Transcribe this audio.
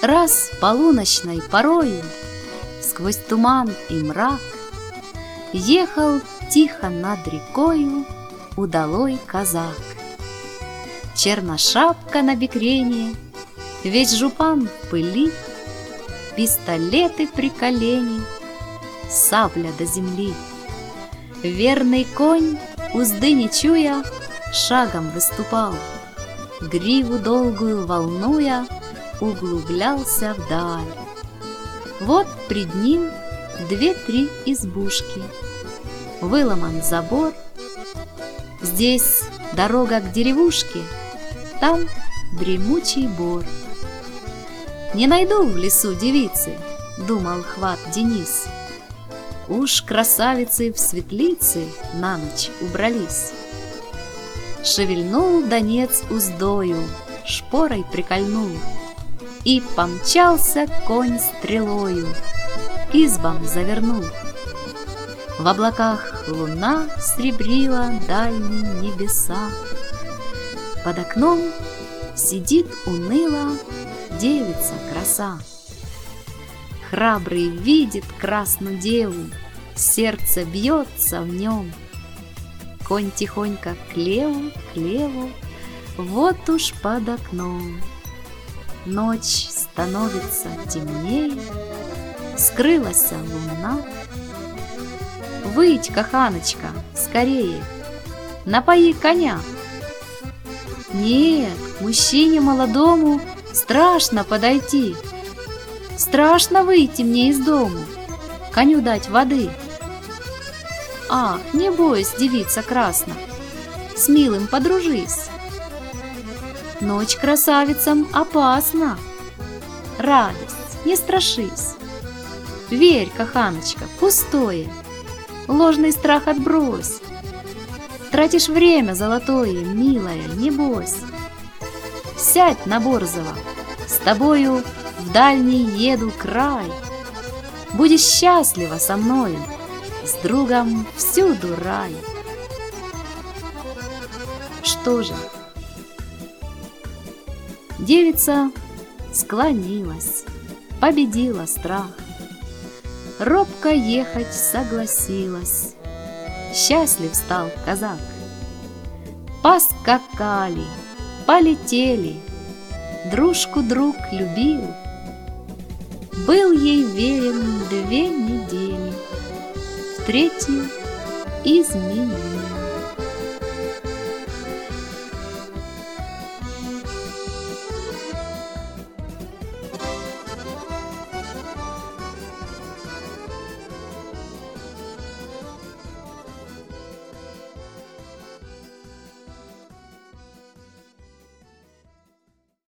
Раз полуночной порою сквозь туман и мрак ехал тихо над рекою удалой казак. Черношапка на бекрень, весь жупан в пыли, пистолеты при колене, сабля до земли. Верный конь, узды не чуя, шагом выступал, гриву долгую волнуя, углублялся вдаль. Вот пред ним 2-3 избушки, выломан забор. Здесь дорога к деревушке, там дремучий бор. Не найду в лесу девицы, думал хват Денис. Уж красавицы в светлице на ночь убрались. Шевельнул донец уздою, шпорой прикольнул, и помчался конь стрелою, к избам завернул. В облаках луна сребрила дальние небеса. Под окном сидит уныло девица краса. Храбрый видит красную деву, сердце бьется в нем. Конь тихонько к леву, вот уж под окном. Ночь становится темнее, скрылась луна. Выйдь, каханочка, скорее, напои коня. Нет, к мужчине молодому страшно подойти. Страшно выйти мне из дому, коню дать воды. Ах, не бойся, девица красна, с милым подружись. Ночь красавицам опасна. Радость, не страшись. Верь, каханочка, пустое, ложный страх отбрось. Тратишь время золотое, милая, небось. Сядь на борзого, с тобою в дальний еду край. Будешь счастлива со мною, с другом всюду рай. Что же? Девица склонилась, победила страх, робко ехать согласилась. Счастлив стал казак. Поскакали, полетели, дружку друг любил. Был ей верен 2 недели, в 3-ю изменил.